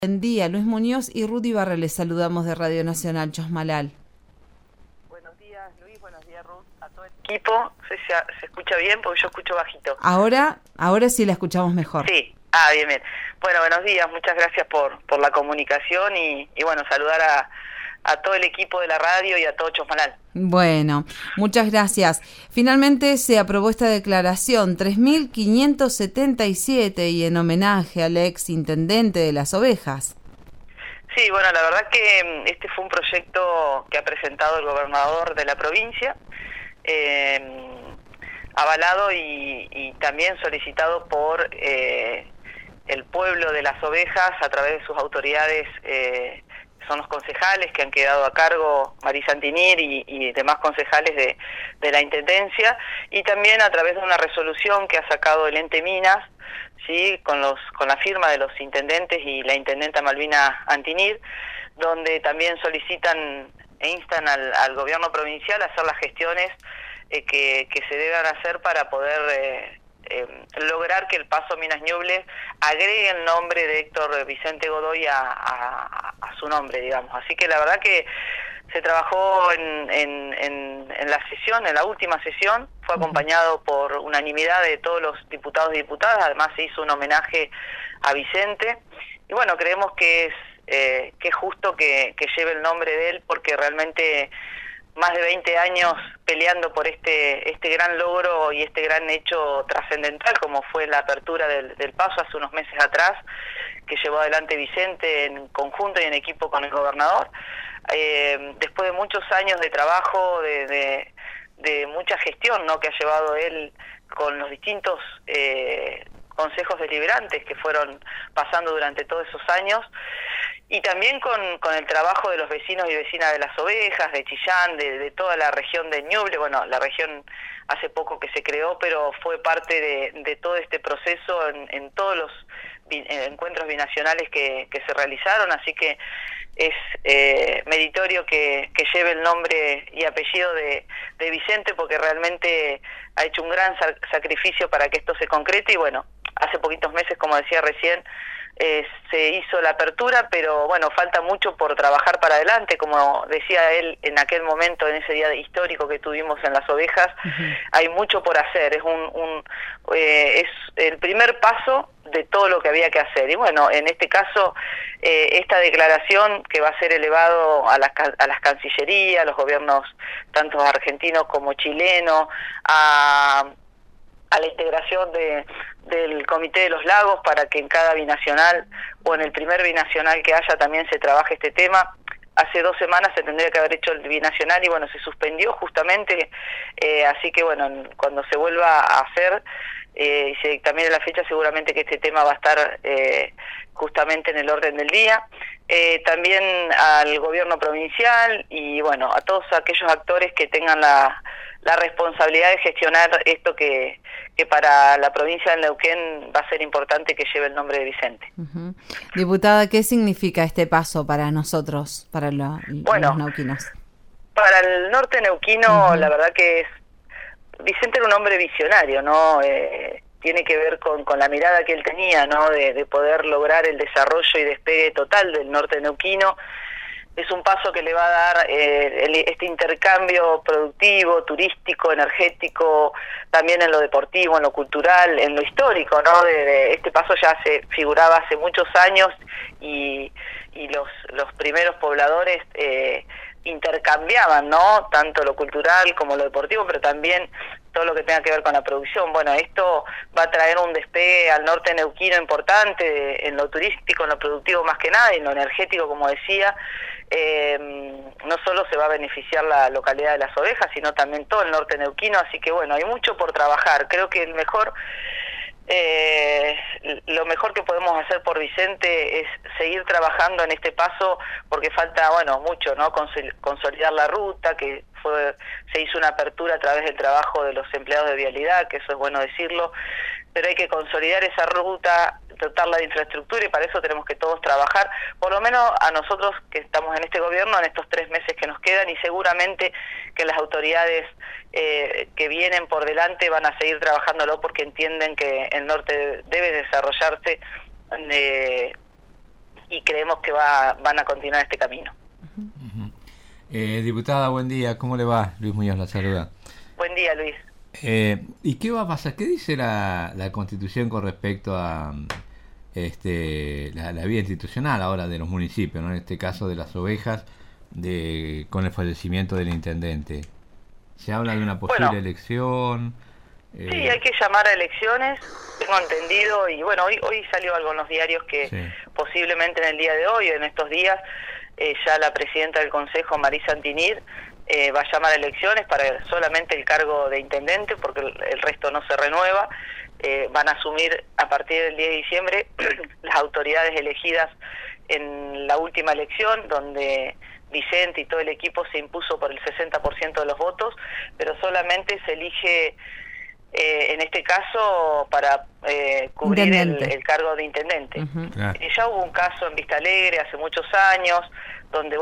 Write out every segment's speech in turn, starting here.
Buen día, Luis Muñoz y Rudy Barra, les saludamos de Radio Nacional Chosmalal. Buenos días, Luis, buenos días, Ruth, a todo el equipo. No sé si se escucha bien porque yo escucho bajito. Ahora sí la escuchamos mejor. Sí, bien, bien. Bueno, buenos días, muchas gracias por la comunicación y bueno, saludar a todo el equipo de la radio y a todo Chosmalal. Bueno, muchas gracias. Finalmente se aprobó esta declaración 3577 y en homenaje al ex intendente de Las Ovejas. Sí, bueno, la verdad que este fue un proyecto que ha presentado el gobernador de la provincia, avalado y también solicitado por el pueblo de Las Ovejas a través de sus autoridades, son los concejales que han quedado a cargo, Marisa Antinir y demás concejales de la Intendencia, y también a través de una resolución que ha sacado el ente Minas, sí, con la firma de los intendentes y la intendenta Malvina Antinir, donde también solicitan e instan al gobierno provincial a hacer las gestiones que se deban hacer para poder lograr que el paso Minas Ñuble agregue el nombre de Héctor Vicente Godoy a su nombre, digamos. Así que la verdad que se trabajó en la sesión, en la última sesión, fue acompañado por unanimidad de todos los diputados y diputadas, además se hizo un homenaje a Vicente, y bueno, creemos que es justo que lleve el nombre de él, porque realmente más de 20 años peleando por este gran logro y este gran hecho trascendental como fue la apertura del paso hace unos meses atrás, que llevó adelante Vicente en conjunto y en equipo con el gobernador. Después de muchos años de trabajo, de mucha gestión, ¿no?, que ha llevado él con los distintos consejos deliberantes que fueron pasando durante todos esos años, y también con el trabajo de los vecinos y vecinas de Las Ovejas, de Chillán, de toda la región de Ñuble. Bueno, la región hace poco que se creó, pero fue parte de todo este proceso en todos los encuentros binacionales que se realizaron, así que es meritorio que lleve el nombre y apellido de Vicente, porque realmente ha hecho un gran sacrificio para que esto se concrete, y bueno, hace poquitos meses, como decía recién, se hizo la apertura, pero bueno, falta mucho por trabajar para adelante, como decía él en aquel momento, en ese día histórico que tuvimos en Las Ovejas. Hay mucho por hacer, es el primer paso de todo lo que había que hacer, y bueno, en este caso, esta declaración que va a ser elevado a las cancillerías, a los gobiernos tanto argentinos como chilenos, a la integración del Comité de los Lagos, para que en cada binacional o en el primer binacional que haya también se trabaje este tema. Hace 2 semanas se tendría que haber hecho el binacional y bueno, se suspendió justamente, así que bueno, cuando se vuelva a hacer y se dictamine la fecha, seguramente que este tema va a estar justamente en el orden del día. También al gobierno provincial y bueno, a todos aquellos actores que tengan la responsabilidad de gestionar esto que para la provincia de Neuquén va a ser importante que lleve el nombre de Vicente. Diputada, ¿qué significa este paso para nosotros, para los neuquinos? Para el norte neuquino, la verdad que Vicente era un hombre visionario, ¿no? Tiene que ver con la mirada que él tenía, ¿no?, de poder lograr el desarrollo y despegue total del norte neuquino. Es un paso que le va a dar este intercambio productivo, turístico, energético, también en lo deportivo, en lo cultural, en lo histórico, ¿no? Este paso ya se figuraba hace muchos años y los primeros pobladores intercambiaban, ¿no?, tanto lo cultural como lo deportivo, pero también todo lo que tenga que ver con la producción. Bueno, esto va a traer un despegue al norte neuquino importante en lo turístico, en lo productivo más que nada, y en lo energético, como decía. No solo se va a beneficiar la localidad de Las Ovejas, sino también todo el norte neuquino, así que bueno, hay mucho por trabajar. Creo que lo mejor que podemos hacer por Vicente es seguir trabajando en este paso, porque falta, bueno, mucho, ¿no?, consolidar la ruta, que se hizo una apertura a través del trabajo de los empleados de vialidad, que eso es bueno decirlo, pero hay que consolidar esa ruta, dotarla de infraestructura, y para eso tenemos que todos trabajar, por lo menos a nosotros que estamos en este gobierno, en estos 3 meses que nos quedan, y seguramente que las autoridades que vienen por delante van a seguir trabajándolo, porque entienden que el norte debe desarrollarse y creemos que van a continuar este camino. Diputada, buen día, ¿cómo le va? Luis Muñoz la saluda. Buen día, Luis. ¿Y qué va a pasar? ¿Qué dice la Constitución con respecto a la vida institucional ahora de los municipios, ¿no? En este caso de las ovejas, con el fallecimiento del intendente? ¿Se habla de una posible elección? Sí, hay que llamar a elecciones, tengo entendido, y bueno, hoy salió algo en los diarios que posiblemente en el día de hoy, en estos días, ya la presidenta del Consejo, Marisa Antinir, va a llamar a elecciones para solamente el cargo de intendente, porque el resto no se renueva. Van a asumir a partir del 10 de diciembre las autoridades elegidas en la última elección, donde Vicente y todo el equipo se impuso por el 60% de los votos, pero solamente se elige en este caso para cubrir el cargo de intendente. Claro. Ya hubo un caso en Vista Alegre hace muchos años, donde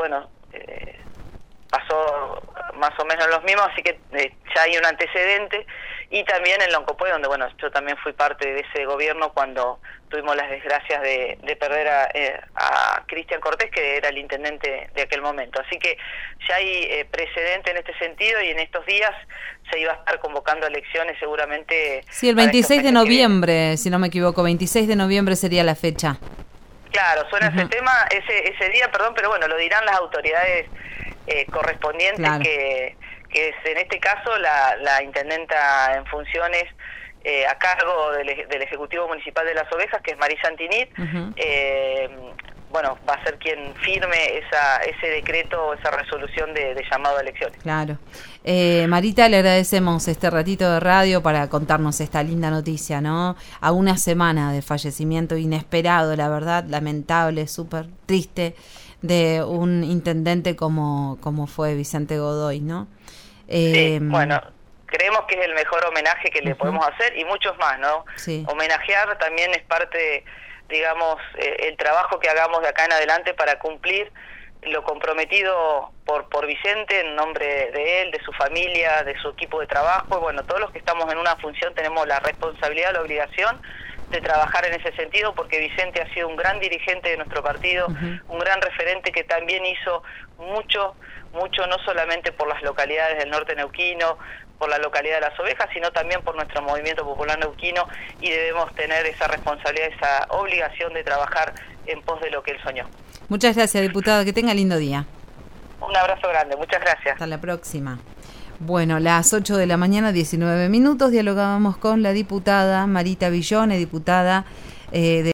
pasó más o menos los mismos, así que ya hay un antecedente, y también en Loncopué, donde yo también fui parte de ese gobierno cuando tuvimos las desgracias de perder a Cristian Cortés, que era el intendente de aquel momento. Así que ya hay precedente en este sentido, y en estos días se iba a estar convocando elecciones seguramente. Sí, el 26 de noviembre, si no me equivoco, 26 de noviembre sería la fecha. Claro, suena ese tema, ese día, pero bueno, lo dirán las autoridades correspondientes, claro, que es en este caso la intendenta en funciones a cargo del Ejecutivo Municipal de las Ovejas, que es Marisa Antinir. Va a ser quien firme ese decreto, esa resolución de llamado a elecciones. Claro. Marita, le agradecemos este ratito de radio para contarnos esta linda noticia, ¿no? A una semana de fallecimiento inesperado, la verdad, lamentable, súper triste, de un intendente como fue Vicente Godoy, ¿no? Sí, creemos que es el mejor homenaje que le podemos hacer, y muchos más, ¿no? Sí. Homenajear también es parte, digamos, el trabajo que hagamos de acá en adelante para cumplir lo comprometido por Vicente en nombre de él, de su familia, de su equipo de trabajo. Y bueno, todos los que estamos en una función tenemos la responsabilidad, la obligación de trabajar en ese sentido, porque Vicente ha sido un gran dirigente de nuestro partido, un gran referente que también hizo mucho, no solamente por las localidades del norte neuquino, por la localidad de Las Ovejas, sino también por nuestro movimiento popular neuquino, y debemos tener esa responsabilidad, esa obligación de trabajar en pos de lo que él soñó. Muchas gracias, diputada, que tenga lindo día. Un abrazo grande, muchas gracias. Hasta la próxima. Bueno, las 8 de la mañana, 19 minutos, dialogábamos con la diputada Marita Villone, diputada de